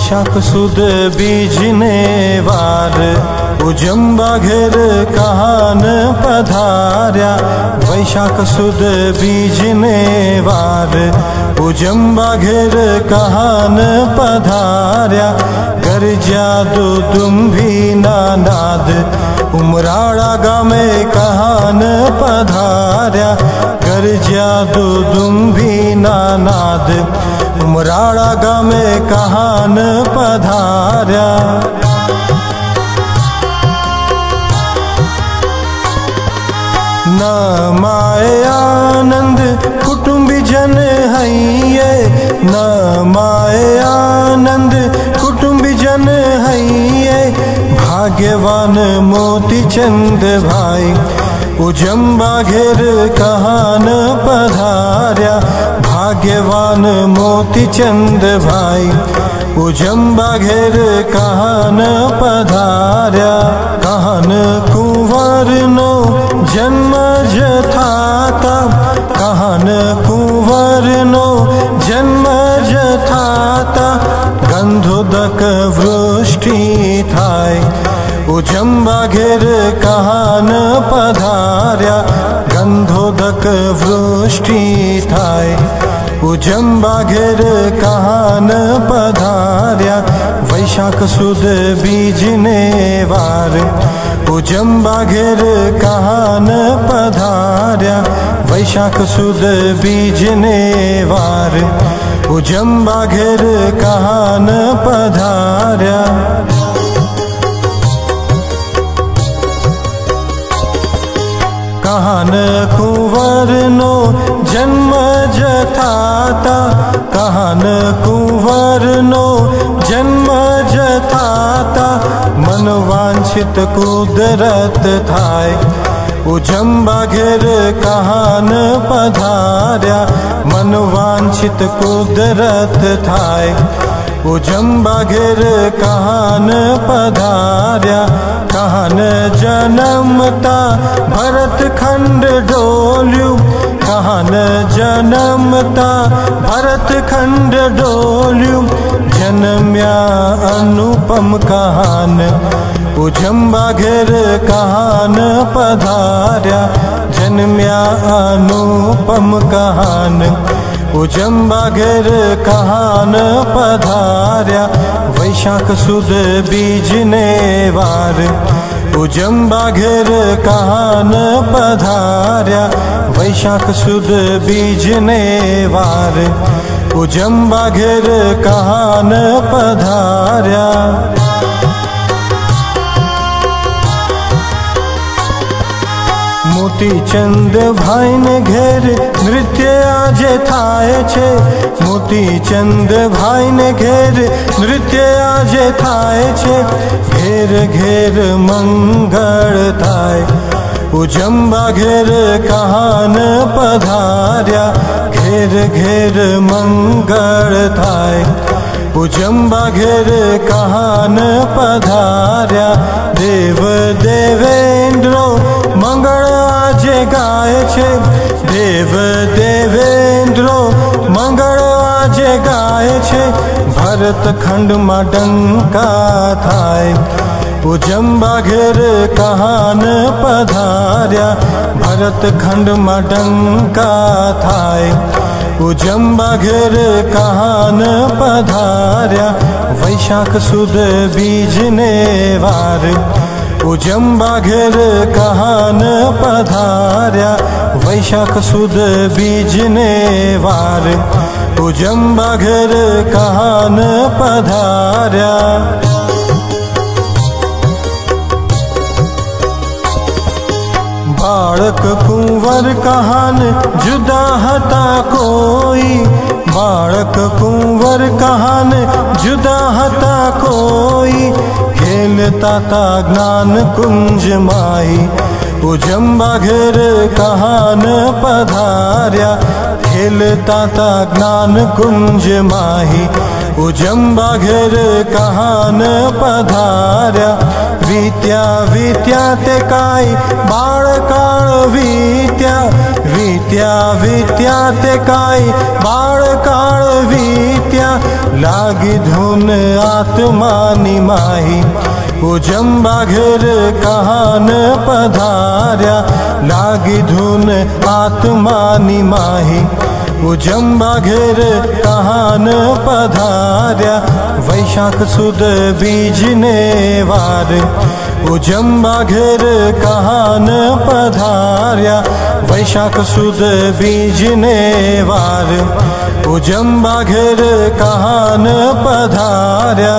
वैशाख सुद बीजने वार उजंबा घेर कहान पधार्या। वैशाख सुद बीजने वार उजंबा घेर कहान पधार्या। गर्जा दुदुम्भी नाद उमराड़ा गामे कहान पधार्या। गर्जा दुदुम्भी नाद उमराड़ा गामे कहान पधार्या। न माए आनंद कुटुंबी जन हइये। न माए आनंद कुटुंबी जन हइये। भाग्यवान मोती चंद भाई उजंबा घेर कहान पधार्या। भाग्यवान मोती चंद भाई उजंबा घेर कहान पधार्या। कहान कुंवर नो जन्म जथाता। कहान कुंवर नो जन्म जथाता। गंधोदक वृष्टि थाय उजंबा घेर कहान पधार्या। गंधोदक वृष्टि थाय उजंबा घेर कहान पधार्या। वैशाख सुद बीजने वार उजंबा घेर कहान पधार्या। वैशाख सुद बीजने वार उजंबा घेर कहान पधार्या। कहान कुंवर नो जन्म जथाता। कहान कुंवर नो जन्म जथाता। मनवांछित कुदरत थाय उजंबा घेर कहान पधार्या। मनवांछित कुदरत थाय उजंबा घेर कहान पधार्या। कहान जन्मता भरत खंड डोल्यू। कहान जन्मता भरत खंड डोल्यू। जन्म्या अनुपम कहान उजंबा घेर कहान पधार्या। जन्म्या अनुपम कहान उजंबा घेर कहान पधार्या। वैशाख सुद बीजने वार उजंबा घेर कहान पधार्या। वैशाख सुद बीजने वार उजंबा घेर कहान पधार्या। मोती चंद भाई ने घेर नृत्य आजे थाय छे। मोती चंद भाई ने घेर नृत्य आजे थाय छे। घेर घेर मंगल थाय उजंबा घेर कहान पधार्या। घेर घेर मंगल थाय उजंबा घेर कहान पधार्या। देव देवेंद्रो मंगल आजे गाय छे। देव देवेंद्रो मंगल आजे गाय छे। भरत खंड मा डंका थाय उजंबा घेर कहान पधार्या। भरत खंड मा डंका थाय उजंबा घेर कहान पधार्या। वैशाख सुद बीजने वार उजंबा घेर कहान पधार्या। वैशाख सुद बीजने वार उजंबा घेर कहान पधार्या। बाळक कुंवर कहान जुदा हता कोई। बाळक कुंवर कहान जुदा हता कोई। खेलता ता ज्ञान कुंज माई उजंबा घेर कहान पधार्या। खिलता ता ज्ञान कुंज माही उजंबा घेर कहान पधार्या विद्या विद्या ते काय बाळकाळ विद्या विद्या विद्या ते काय बाळकाळ विद्या लागी धुन आत्मानी माही उजंबा घेर कहान पधार्या लागी धुन आत्मानी माही उजंबा घेर कहान पधार्या वैशाख सुद बीजने वार उजंबा घेर कहान पधार्या वैशाख सुद बीजने वार उजंबा घेर कहान पधार्या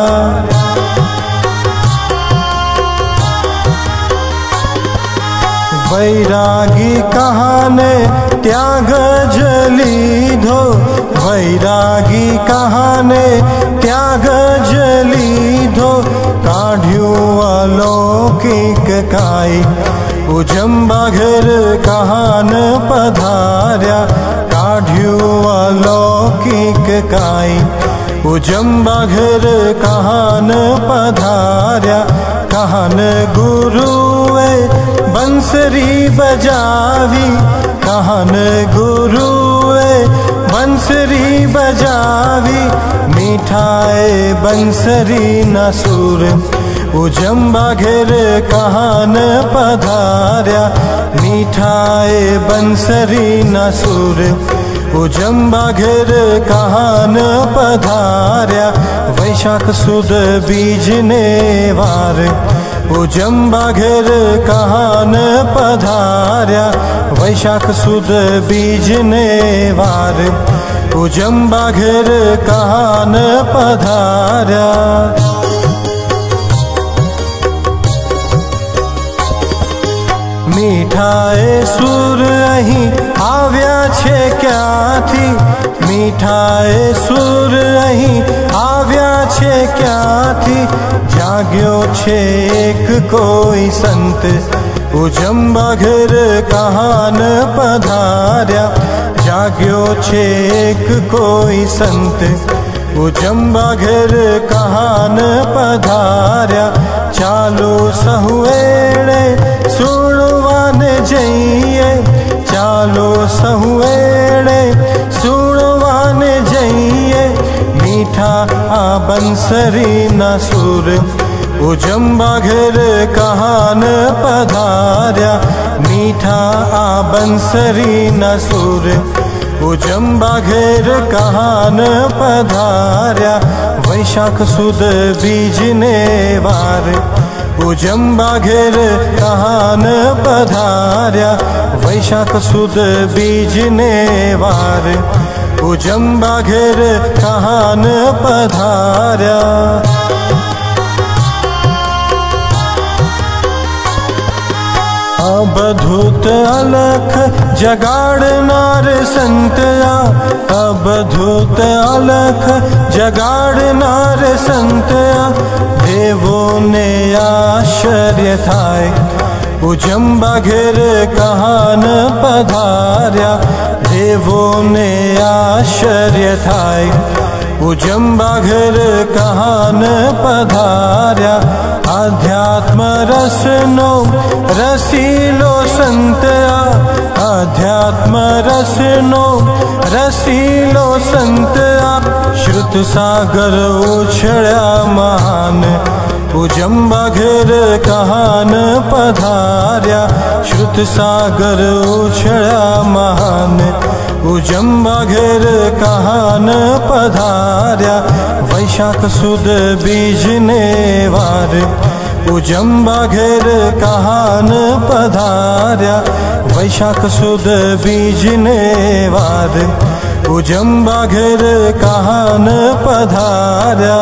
वैरागी कहाने त्याग जलीधो वैरागी कहाने त्याग जलीधो काढ़्यू अलौकिक काई उजंबा घेर कहान पधार्या काढ़्यू अलौकिक काई उजंबा घेर कहान पधार्या कहान गुरुए बंसरी बजावी कहान गुरुए बंसरी बजावी मिठाए बंसरी नसूर उजंबा घेर कहान पधार्या मिठाए बंसरी नसूर उजंबा घेर कहान पधार्या वैशाख सुद बीजने वार उजंबा घेर कहान पधार्या वैशाख सुद बीजने वार उजंबा घेर कहान पधार्या मीठाए सुर अहीं આવ્યા છે ક્યાંથી મીઠાએ સુર અહીં આવ્યા છે ક્યાંથી જાગ્યો છે એક કોઈ સંત ઉજંબા ઘેર કહાન પધાર્યા જાગ્યો છે એક કોઈ સંત ઉજંબા ઘેર કહાન પધાર્યા ચાલો સહુએડે સુણવાને જઈએ चालो सहुएड़े सुणवाने जइए मीठा आ बंसरी नसूर उजंबा घेर कहान पधार्या मीठा आ बंसरी नसूर उजंबा घेर कहान पधार्या वैशाख सुद बीजने वार उजंबा घेर कहान पधार्या वैशाख सुद बीजने वार उजंबा घेर कहान पधार्या अबधूत अलख जगाड़नार संतया अबधूत अलख जगाड़नार संतया देवो ने आश्चर्य थाय उजंबा घेर कहान पधार्या देवो ने आश्चर्य थाय उजंबा घेर कहान पधार्या अध्यात्म रसनो रसीलो संतया अध्यात्म रसनो रसीलो संतया श्रुत सागर उछळ्या महान उजंबा घेर कहान पधार्या श्रुत सागर उछळ्या महान उजंबा घेर कहान पधार्या वैशाख सुद बीजने वार उजंबा घेर कहान पधार्या वैशाख सुद बीजने वार उजंबा घेर कहान पधार्या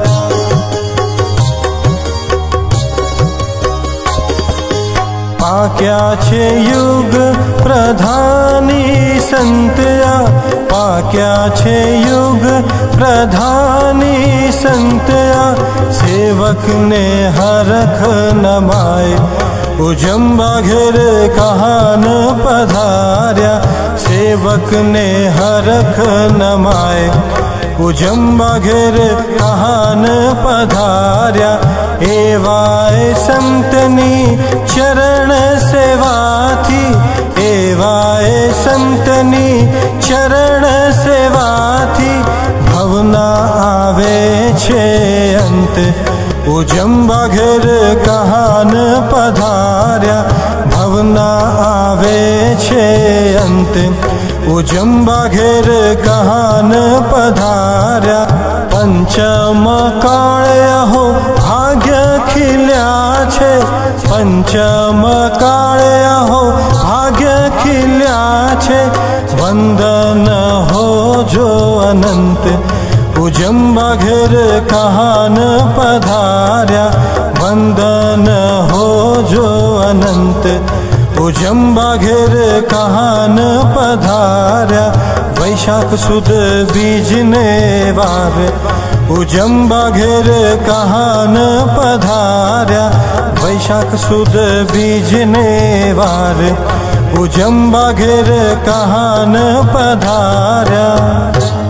पाक्या छे युग प्रधानी संतया पाक्या छे युग प्रधानी संतया सेवक ने हरख नमाय उजंबा घेर कहान पधार्या, सेवक ने हरख नमाए। उजंबा घेर कहान पधार्या, एवाए संतनी चरण सेवा थी। एवाए संतनी चरण सेवा थी, भवना आवे छे अंत। उजंबा घेर कहान पधार्या, भवना आवे छे अंत। उजंबा घेर कहान पधार्या, पंचम काळे हो भाग्य खिल्या छे। पंचम काळे हो भाग्य खिल्या छे, वंदन हो जो अनंत। उजंबा घेर कहान पधार्या, वंदन हो जो अनंत। उजंबा घेर कहान पधार्या, वैशाख सुद बीजने वार। उजंबा घेर कहान पधार्या, वैशाख सुद बीजने वार। उजंबा घेर कहान पधार्या।